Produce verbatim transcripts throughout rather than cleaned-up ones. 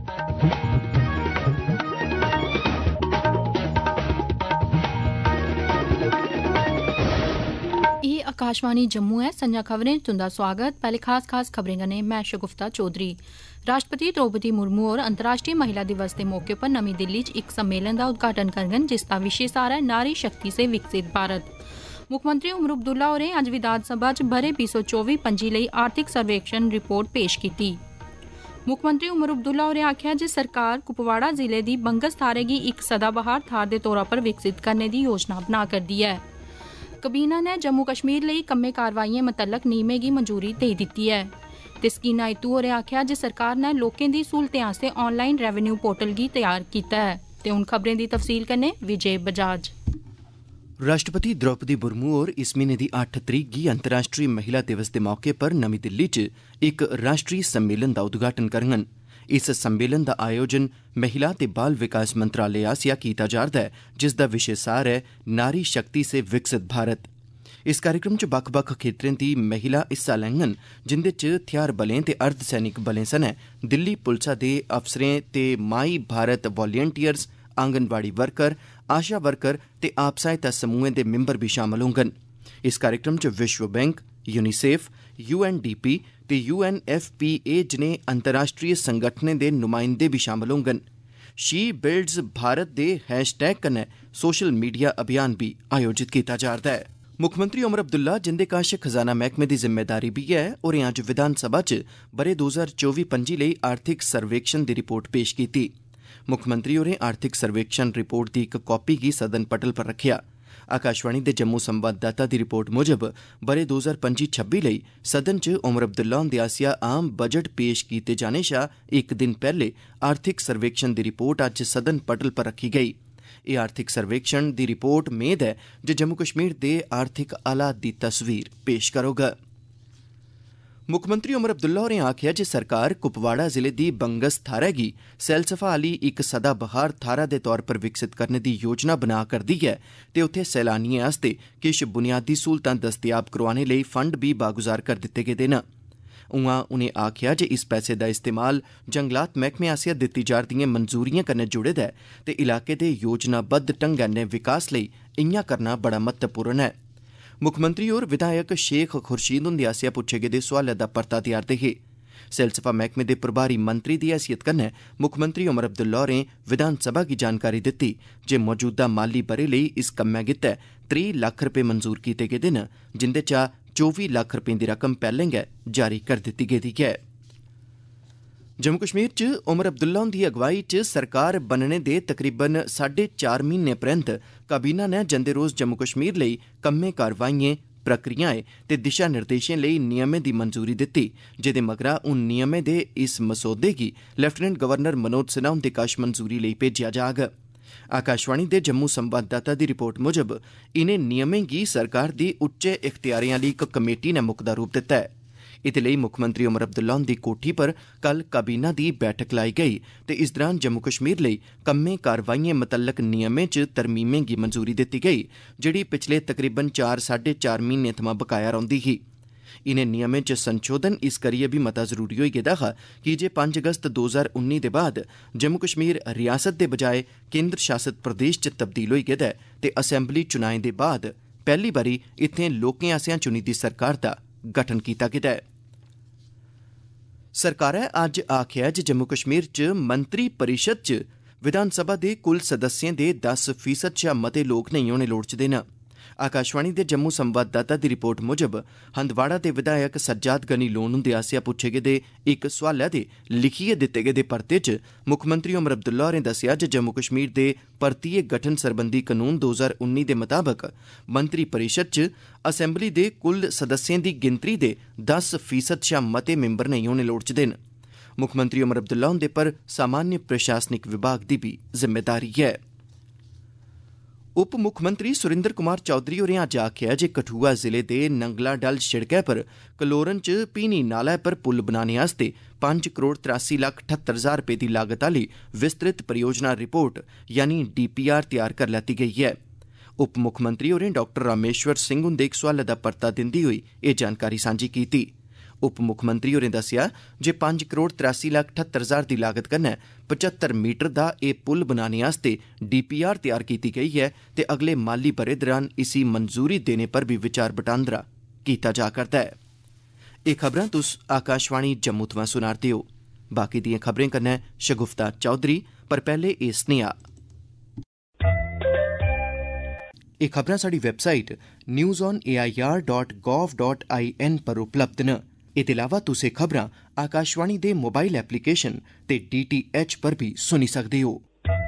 आकाशवाणी जम्मू है। संजा खबरें तुंदा स्वागत। पहले खास खास खबरें कन्नै मैं शगुफ्ता चौधरी। राष्ट्रपति द्रौपदी मुर्मू होर अंतर्राष्ट्रीय महिला दिवस के मौके पर नमीं दिल्ली च इक सम्मेलन का उद्घाटन करङन जिसका विशे सारा है नारी शक्ति से विकसित भारत। मुक्खमंत्री उमर अब्दुल्ला होरें अज्ज विधानसभा च ब'रे बीह् सौ चौबी पंजी लेई आर्थिक सर्वेक्षण रिपोर्ट पेश कीती। मुक्खमंत्री उमर अब्दुल्ला होरें आखेआ जे सरकार कुपवाड़ा जिले दी बंगस थाह्रै गी इक सदाबहार थाह्र दे तौरा पर विकसित करने दी योजना बना करदी ऐ। कबीना ने जम्मू कश्मीर लेई कम्मे कारवाइयें मतल्लक नियमें गी मंजूरी देई दित्ती ऐ ते स्कीना इत्तू होरें आखेआ जे सरकार ने लोकें दी सहूलतें आस्तै ऑनलाइन रेवेन्यू पोर्टल गी तैयार कीता है। ते हुण खबरें दी तफसील कन्नै विजय बजाज। राष्ट्रपति द्रौपदी मुर्मू होर इस म्हीने दी अट्ठ तरीक गी अंतर्राष्ट्रीय महिला दिवस दे मौके पर नमीं दिल्ली च इक राष्ट्रीय सम्मेलन दा उद्घाटन करङन। इस सम्मेलन दा आयोजन महिला ते बाल विकास मंत्रालय आसेआ कीता जा'रदा ऐ जिसदा विशे सार है नारी शक्ति से विकसित भारत। इस कार्यक्रम च बक्ख बक्ख खेत्तरें दी महिला हिस्सा लैङन जिंदे च थेहार बलें ते अर्धसैनिक बलें सनै दिल्ली पुलसा दे अफसरें ते my Bharat volunteers, anganwadi worker, Asha worker ते आप सहायता समूहें दे मिंबर भी शामल होङन। इस कार्यक्रम च विश्व बैंक, यूनीसेफ, यूएनडीपी ते यूएनएफपीए जनेह अंतर्राष्ट्रीय संगठनें दे नुमाइंदे भी शामल होङन। शी बिल्ड्स भारत दे हैशटैग कन्नै सोशल मीडिया अभियान भी आयोजित कीता जा'रदा ऐ। मुक्खमंत्री उमर अब्दुल्ला जिंदे कश खजाना मैह्कमे दी जिम्मेदारी भी है होरें अज्ज विधानसभा च ब'रे दो हजार चौबी पंजी लेई आर्थिक सर्वेक्षण दी रिपोर्ट पेश कीती। मुक्खमंत्री होरें आर्थिक सर्वेक्षण रिपोर्ट दी इक कापी गी सदन पटल पर रखेआ। आकाशवाणी दे जम्मू संवाददाता दी रिपोर्ट मुजब ब'रे दो हजार पंजी छब्बी लेई सदन च उमर अब्दुल्ला हुंदे आसेआ आम बजट पेश कीते जाने शा इक दिन पैह्ले आर्थिक सर्वेक्षण दी रिपोर्ट अज्ज सदन पटल पर रखी गेई। एह् आर्थिक सर्वेक्षण दी रिपोर्ट मेद ऐ जे जम्मू कश्मीर दे आर्थिक हालात दी तस्वीर पेश करोगा। मुक्खमंत्री उमर अब्दुल्ला होरें आखेआ जे सरकार कुपवाड़ा जिले दी बंगस थाह्रै गी सैलसफा आह्ली इक सदाबहार थाह्रा दे तौर पर विकसित करने दी योजना बना करदी ऐ ते उत्थे सैलानिएं आस्तै किश बुनियादी सहूलतां दस्तयाब करोआने लेई फंड भी बागुजार कर दित्ते गेदे न। उआं उनें आखेआ जे इस पैसे दा इस्तेमाल जंगलात मैह्कमे आसेआ दित्ती जा'रदिएं मंजूरिएं कन्नै जुड़े दा ऐ ते इलाके दे योजनाबद्ध ढंगै नै विकास लेई इयां करना बड़ा महत्वपूर्ण ऐ। मुक्खमंत्री होर विधायक शेख खुर्शीद हुंदे आसेआ पुच्छे गेदे सोआलै दा परता देआ'रदे हे। सैलसफा मैह्कमे दे प्रभारी मंत्री दी हैसियत कन्नै मुक्खमंत्री उमर अब्दुल्ला होरें विधानसभा गी जानकारी दित्ती जे मौजूदा माली ब'रे लेई इस कम्मै गित्तै त्रीह् लक्ख रपे मंजूर कीते गेदे न जिंदे चा चौबी लक्ख रपें दी रकम पैह्लें गै जारी करी दित्ती गेदी ऐ। जम्मू कश्मीर च उमर अब्दुल्ला हुंदी अगुवाई च सरकार बनने दे तकरीबन साढ़े चार म्हीने परैंत काबीना ने जंदे रोज़ जम्मू कश्मीर लेई कम्में कारवाइयें, प्रक्रियाएं ते दिशा निर्देशें लेई नियमें दी मंजूरी दित्ती जेदे मगरा हून नियमें दे इस मसौदे गी लेफ्टिनेंट गवर्नर मनोज सिन्हा हुंदे कश मंजूरी लेई भेजेआ जाग। आकाशवाणी दे जम्मू संवाददाता दी रिपोर्ट मुजब इनें नियमें गी सरकार दी उच्चे इख्तियारें आह्ली इक कमेटी ने मुकदा रूप दित्ता ऐ। इत्ते लेई मुक्खमंत्री उमर अब्दुल्ला हुंदी कोठी पर कल काबीना दी बैठक लाई गेई ते इस दौरान जम्मू कश्मीर लेई कम्में कारवाइयें मतल्लक नियमें च तरमीमें गी मंजूरी दित्ती गेई जेह्ड़ी पिछले तकरीबन चार साढ़े चार म्हीने थमां बकाया रौंदी ही। इनें नियमें च संशोधन इस करियै भी मता जरूरी होई गेदा हा कि जे पंज अगस्त दो हजार उन्नी दे बाद जम्मू कश्मीर रियासत दे बजाय केंद्र शासित प्रदेश च तब्दील होई गेदा ऐ ते असैंबली चुनाएं दे बाद पैह्ली बारी इत्थें लोकें आसेआ चुनी दी सरकार दा गठन कीता गेदा ऐ। सरकारै अज्ज आखेआ जे जम्मू कश्मीर च मंत्री परिषद च विधानसभा दे कुल सदस्यें दे दस फीसद शा मते लोक नेईं होने लोड़चदे न। आकाशवाणी दे जम्मू संवाददाता दी रिपोर्ट मुजब हंदवाड़ा दे विधायक सज्जाद गनी लोन हुंदे आसेआ पुच्छे गेदे इक सोआलै दे लिखियै दित्ते गेदे परते च मुक्खमंत्री उमर अब्दुल्ला होरें दस्सेआ जे जम्मू कश्मीर दे परतियै गठन सरबंधी कानून दो हजार उन्नी दे मताबक मंत्री परिषद च असैंबली दे कुल सदस्यें दी गिनतरी दे दस फीसद शा मते मिंबर नेईं होने लोड़चदे न। मुक्खमंत्री उमर अब्दुल्ला हुंदे पर सामान्य प्रशासनिक विभाग दी भी जिम्मेदारी ऐ। उप मुक्खमंत्री सुरिंदर कुमार चौधरी होरें अज्ज आखेआ जे कठुआ जिले दे नंगला डल शिड़कै पर कलोरन च भीनी नाला पर पुल बनाने आस्तै पंज करोड़ त्रासी लक्ख ठत्तर हजार रपेऽ दी लागत आह्ली विस्तृत परियोजना रिपोर्ट यानी डीपीआर तैयार करी लैती गेई ऐ। उप मुक्खमंत्री होरें डाक्टर रामेश्वर सिंह हुंदे इक सोआलै दा परता दिंदे होई एह् जानकारी सांझी कीती। उप मुक्खमंत्री होरें दस्सेआ जे पंज करोड़ त्रियासी लक्ख ठत्तर हजार दी लागत कन्नै पचहत्तर मीटर दा एह् पुल बनाने आस्तै डी पी आर तैयार कीती गेई ऐ ते अगले माली ब'रे दौरान इसी मंजूरी देने पर भी विचार बटांदरा कीता जा करदा ऐ। एह् खबरां तुस आकाशवाणी जम्मू थमां सुना'रदे ओ। बाकी दिएं खबरें कन्नै शगुफ्ता चौधरी, पर पैह्ले एह् सनेहा। एह् खबरां साढ़ी website news on A I R dot gov dot I N पर उपलब्ध न। एह्दे अलावा तुस एह् खबरां आकाशवाणी दे मोबाइल एप्लीकेशन ते डी टी एच पर भी सुनी सकदे हो।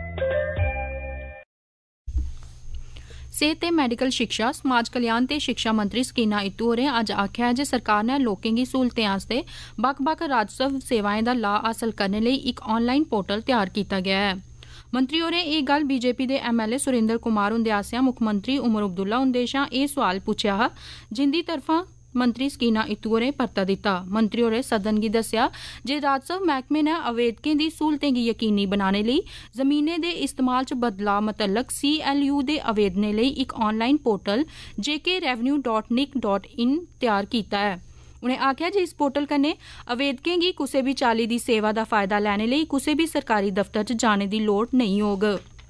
सेहत ते मैडिकल शिक्षा, समाज कल्याण ते शिक्षा मंत्री सकीना इत्तू होरें अज्ज आखेआ जे सरकार ने लोकें गी सहूलतें आस्तै बक्ख बक्ख राजस्व सेवाएं दा लाह् हासल करने लेई इक ऑनलाइन पोर्टल तैयार कीता गेआ ऐ। मंत्री होरें एह् गल्ल बीजेपी दे M L A Surendra Kumar हुंदे आसेआ मुक्खमंत्री उमर अब्दुल्ला हुंदे शा एह् सोआल पुच्छेआ हा, जिंदी तरफा मंत्री सकीना इत्तू होरें परता दित्ता। मंत्री होरें सदन गी दस्सेआ जे राजस्व मैह्कमे ने आवेदकें दी सहूलतें गी यकीनी बनाने लेई जमीनें दे इस्तेमाल च बदलाव मतल्लक सी एल यू दे आवेदनें लेई इक online portal J K revenue dot nic dot in तैयार कीता ऐ। उनें आखेआ जे इस पोर्टल कन्नै आवेदकें गी कुसै बी चाल्ली दी सेवा दा फायदा लैने लेई कुसै बी सरकारी दफ्तर च जाने दी लोड़ नेईं होग।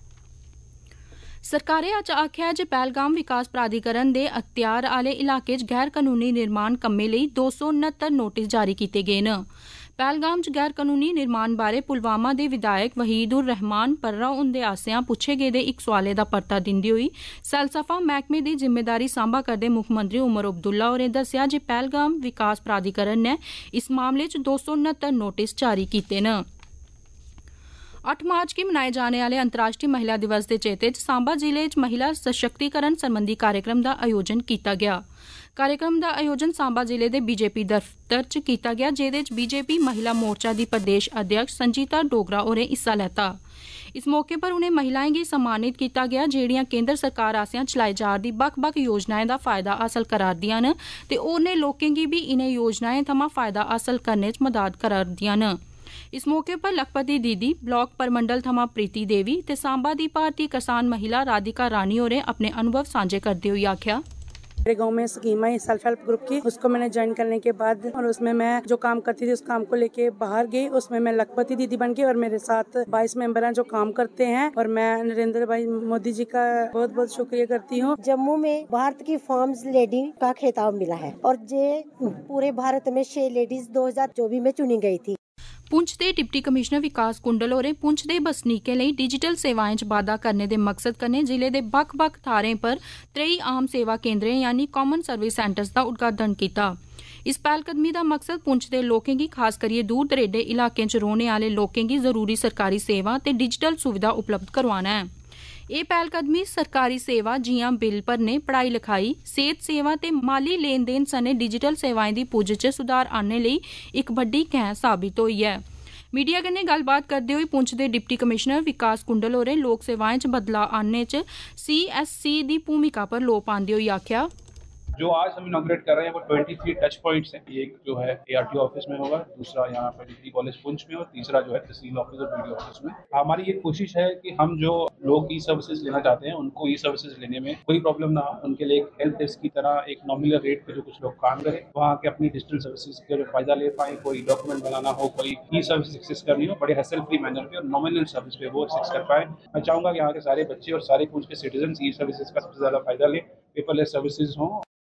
सरकारै अज्ज आखेआ जे पहलगाम विकास प्राधिकरण दे अख्तियार आह्ले इलाके च गैर कनूनी निर्माण कम्में लेई दो सौ नत्तर नोटिस जारी कीते गे न। पहलगाम च गैर कनूनी निर्माण बारे पुलवामा दे विधायक वहीद उर रहमान पर्रा हुंदे आसेआ पुच्छे गेदे इक सोआलै दा परता दिंदे होई सैलसफा मैह्कमे दी जिम्मेदारी सांभा करदे मुक्खमंत्री उमर अब्दुल्ला होरें दस्सेआ जे पहलगाम विकास प्राधिकरण ने इस मामले च दो सौ नत्तर नोटिस जारी कीते न। अट्ठ मार्च गी मनाए जाने आह्ले अंतर्राष्ट्रीय महिला दिवस दे चेते च सांबा जिले च महिला सशक्तिकरण सरबंधी कार्यक्रम दा आयोजन कीता गेआ। कार्यक्रम दा आयोजन सांबा जिले दे बीजेपी दफ्तर च कीता गेआ, जेह्दे च बीजेपी महिला मोर्चा दी प्रदेश अध्यक्ष संजीता डोगरा होरें हिस्सा लैता। इस मौके पर उनें महिलाएं गी सम्मानित कीता गेआ जेहड़ियां केंद्र सरकार आसेआ चलाई जा'रदी बक्ख बक्ख योजनाएं दा फायदा हासल करा'रदियां न ते होरनें लोकें गी बी इनें योजनाएं थमां फायदा हासल करने च मदद करा'रदियां न। इस मौके पर लखपति दीदी, ब्लॉक परमंडल थमां प्रीति देवी ते सांबा दी भारतीय किसान महिला राधिका रानी होरें अपने अनुभव सांझे करदे होई आखेआ, मेरे गांव में स्कीम आई सेल्फ हेल्प ग्रुप की, उसको मैंने ज्वाइन करने के बाद और उसमें मैं जो काम करती थी उस काम को लेके बाहर गई, उसमें मैं लखपति दीदी बन गई और मेरे साथ बाईस मेंबर हैं जो काम करते हैं और मैं नरेंद्र भाई मोदी जी का बहुत बहुत शुक्रिया करती हूँ। जम्मू में भारत की फर्स्ट लेडी का खिताब मिला है और ये पूरे भारत में छह लेडीज दो हजार चौबीस में चुनी गई थी। पुंछ दे डिप्टी कमिश्नर विकास कुंडल होरें पुंछ दे बसनीकें लेई डिजिटल सेवाएं च बाद्धा करने दे मकसद कन्नै जिले दे बक्ख बक्ख थाह्रें पर त्रेई आम सेवा केंद्रें यानी कॉमन सर्विस सेंटर्स दा उद्घाटन कीता। इस पैह्लकदमी दा मकसद पुंछ दे लोकें गी खास करियै दूर दरेडे इलाकें च रौह्ने आह्ले लोकें गी जरूरी सरकारी सेवा ते डिजिटल सुविधा उपलब्ध करवाना ऐ। एह् पैह्लकदमी सरकारी सेवा जि'यां बिल भरने, पढ़ाई लिखाई, सेह्त सेवा ते माली लेन देन सने डिजिटल सेवाएं दी पुज्ज च सुधार आह्नने लेई इक बड्डी गैंह साबित होई ऐ। मीडिया कन्नै गल्लबात करदे होई पुंछ दे डिप्टी कमिश्नर विकास कुंडल होरें लोक सेवाएं च बदलाव आह्नने च सी एस सी दी भूमिका पर लोऽ पांदे होई आखेआ, जो आज हम इनॉग्रेट कर रहे हैं वो तेईस टच पॉइंट्स हैं। एक जो है एआरटी ऑफिस में होगा, दूसरा यहाँ पर डिग्री कॉलेज पुंछ में और तीसरा जो है तहसील ऑफिस और बीडीओ ऑफिस में। हमारी ये कोशिश है कि हम जो लोग ई सर्विसेज लेना चाहते हैं उनको ई सर्विसेज लेने में कोई प्रॉब्लम ना हो, उनके लिए एक हेल्प डेस्क की तरह एक नॉमिनल रेट पे जो कुछ लोग काम करें, वहाँ के अपनी डिजिटल सर्विसेज का जो फायदा ले पाए, कोई डॉक्यूमेंट बनाना हो, कोई ई सर्विस एक्सेस करनी हो, बड़े हैसल फ्री मैनर पे और नॉमिनल सर्विस पे वो एक्सेस कर पाए। मैं चाहूँगा कि यहाँ के सारे बच्चे और सारे पुंछ के सिटीजन ई सर्विसेज का सबसे ज्यादा फायदा लें, पेपरलेस सर्विसेज हों।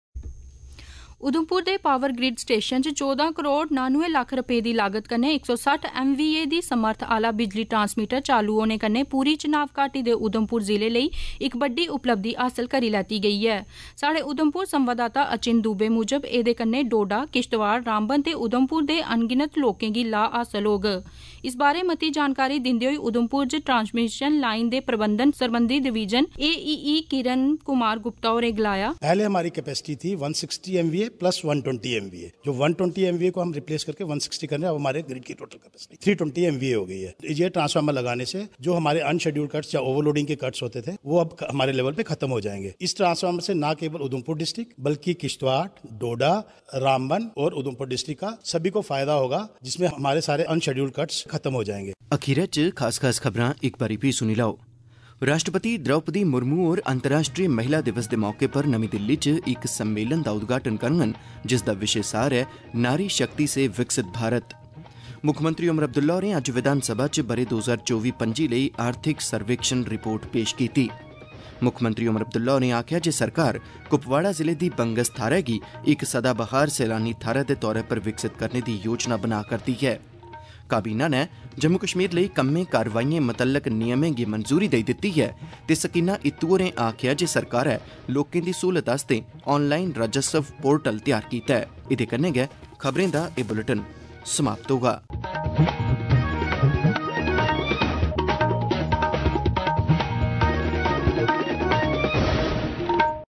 उधमपुर दे पावर ग्रिड स्टेशन च चौदह करोड़ नानवे लक्ख रपे दी लागत कन्नै इक सौ सट्ठ एम वी ए दी समर्थ आह्ला बिजली ट्रांसमीटर चालू होने कन्नै पूरी चनाव घाटी दे उधमपुर जिले लेई इक बड्डी उपलब्धि हासल करी लैती गेई ऐ। साढ़े उधमपुर संवाददाता अचिन दुबे मुजब एह्दे कन्नै डोडा, किश्तवाड़, रामबन ते उधमपुर दे अनगिनत लोकें गी लाह् हासल होग। इस बारै मती जानकारी दिंदे होई उधमपुर च ट्रांसमिशन लाइन दे प्रबंधन सरबंधी division A E E Kiran Kumar Gupta होरें गलाया, पहले हमारी कैपेसिटी थी एक सौ साठ एम वी ए प्लस एक सौ बीस एम वी ए, जो एक सौ बीस एम वी ए को हम रिप्लेस करके एक सौ साठ करने, अब हमारे ग्रिड की टोटल कैपेसिटी तीन सौ बीस एम वी ए हो गई है। ये ट्रांसफार्मर लगाने से जो हमारे अनशेड्यूल्ड कट्स या ओवरलोडिंग के कट्स होते थे वो अब हमारे लेवल पे खत्म हो जाएंगे। इस ट्रांसफार्मर से न केवल उधमपुर डिस्ट्रिक्ट बल्कि किश्तवाड़, डोडा, रामबन और उधमपुर डिस्ट्रिक्ट का सभी को फायदा होगा, जिसमें हमारे सारे अनशेड्यूल्ड कट्स खत्म हो जाएंगे। अखीर च खास खास खबरां एक बारी भी सुनी लाओ। राष्ट्रपति द्रौपदी मुर्मू होर अंतर्राष्ट्रीय महिला दिवस के मौके पर नमीं दिल्ली च एक सम्मेलन का उद्घाटन करङन जिसका विशे सार है नारी शक्ति से विकसित भारत। मुक्खमंत्री उमर अब्दुल्ला होरें अज्ज विधानसभा च बरे दो हज़ार चौबी पंजी लेई आर्थिक सर्वेक्षण रिपोर्ट पेश की। मुक्खमंत्री उमर अब्दुल्ला होरें आख्या जे सरकार कुपवाड़ा जिले की बंगस थाह्रै गी एक सदाबहार सैलानी थाह्रै दे तौर पर विकसित करने की योजना बना करती है। काबीना ने जम्मू कश्मीर लेई कम्में कारवाइयें मतल्लक नियमें गी मंजूरी देई दित्ती है ते सकीना इत्तू होरें आख्या जे सरकारै लोकें दी सहूलत आस्ते ऑनलाइन राजस्व पोर्टल तैयार कीता है। इहदे कन्नै गै खबरें दा एह बुलेटिन समाप्त होगा।